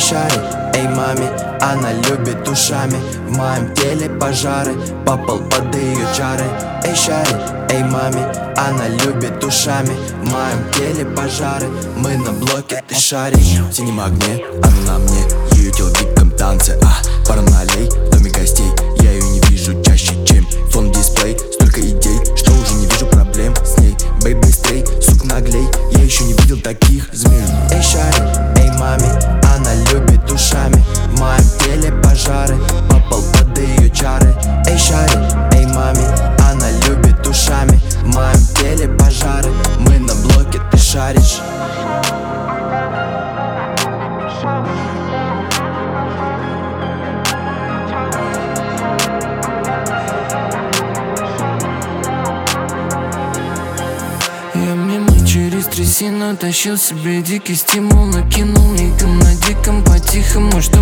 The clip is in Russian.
шарик, эй, маме, она любит ушами. В моем теле пожары, попал под ее чары. Эй, шарик, эй, маме, она любит ушами. В моем теле пожары, мы на блоке, ты шаришь. В синем огне, она на мне, ее тело в диком танце. Пара налей, в доме гостей, я ее не вижу чаще, чем фон дисплей. Столько идей, что уже не вижу проблем с ней. Бэй, быстрей, сука, наглей, я еще не видел таких змей. Эй, шарик, эй, маме, она любит ушами. В моем теле пожары, попал под ее чары. Эй, шарик, эй, маме, она любит ушами. В моем теле пожары, мы на блоке, ты шаришь. Я мимо через трясину тащил себе дикий стимул. Накинул мигом на диком по-тихому, что